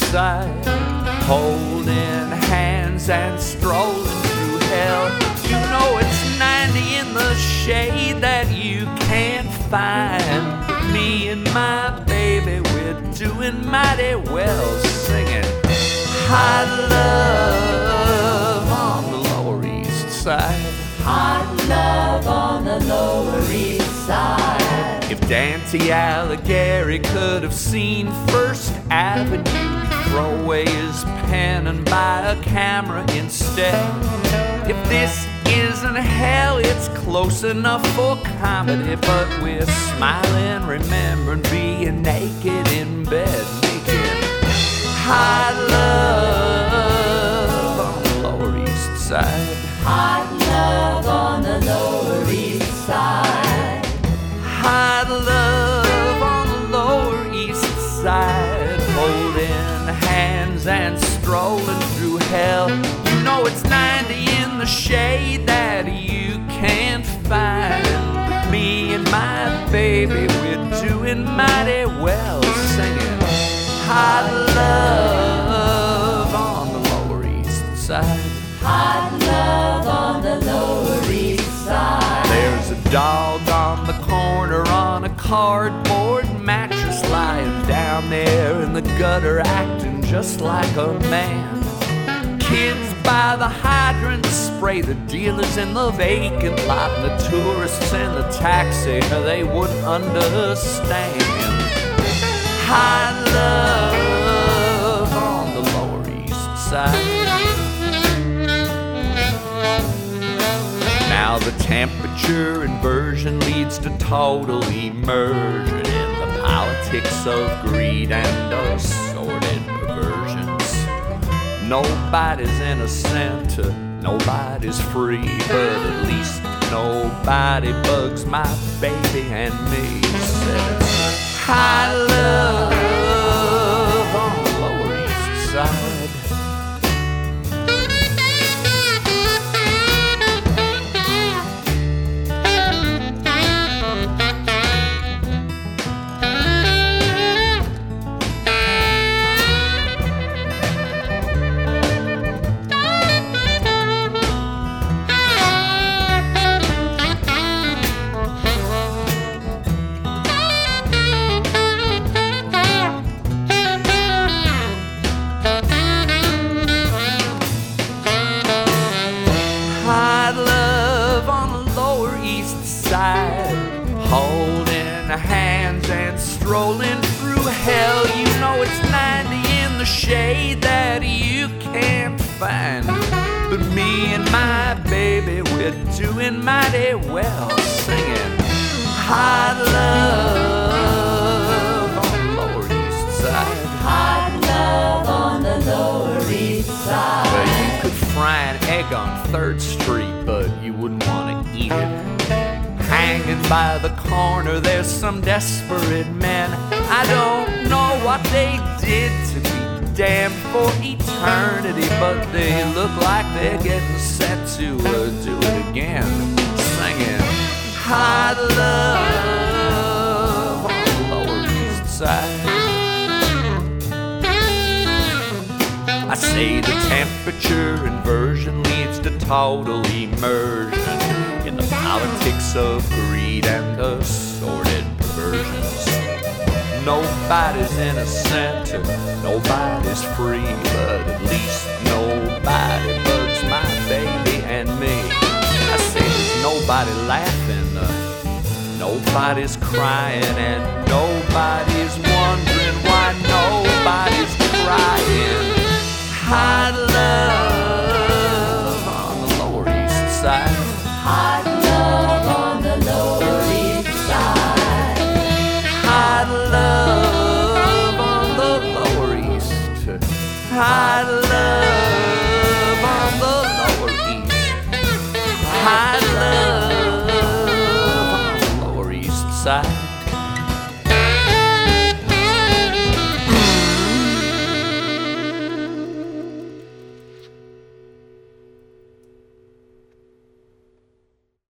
side, holding hands and strolling through hell. You know it's 90 in the shade that you can't find. Me and my baby, we're doing mighty well, singing hot love on the Lower East Side. Hot love on the Lower East Side. If Dante Alighieri could have seen First Avenue, he'd throw away his pen and buy a camera instead. If this isn't hell, it's close enough for comedy, but we're smiling, remembering being naked in bed, making hot love on the Lower East Side. Hot love on the Lower East Side. Hot love on the Lower East Side, holding hands and strolling through hell. You know it's 90 in the shade that you can't find. But me and my baby, we're doing mighty well, singing hot love on the Lower East Side. Hot love on the Lower East Side. There's a dog on the corner on a cardboard mattress, lying down there in the gutter, acting just like a man. Kids by the hydrant spray the dealers in the vacant lot, and the tourists in the taxi, they wouldn't understand. Hot love on the Lower East Side. Now the temperature inversion leads to total immersion in the politics of greed and assorted perversions. Nobody's innocent, nobody's free, but at least nobody bugs my baby and me. Said it's hot love on the Lower East Side. Hot love on the Lower East Side, holding hands and strolling through hell. You know it's 90 in the shade that you can't find. But me and my baby, we're doing mighty well, singing hot love on the Lower East Side. Hot love on the Lower East Side. Well, you could fry an egg on 3rd Street, but you wouldn't want to eat it. Hanging by the corner, there's some desperate men. I don't know what they did to be damned for eternity, but they look like they're getting set to do it again, singing hot love on the Lower East Side. I say the temperature inversion leads to total immersion in the politics of greed and assorted perversions. Nobody's innocent, nobody's free, but at least nobody bugs my baby and me. I say there's nobody laughing, nobody's crying, and nobody's wondering why nobody's crying.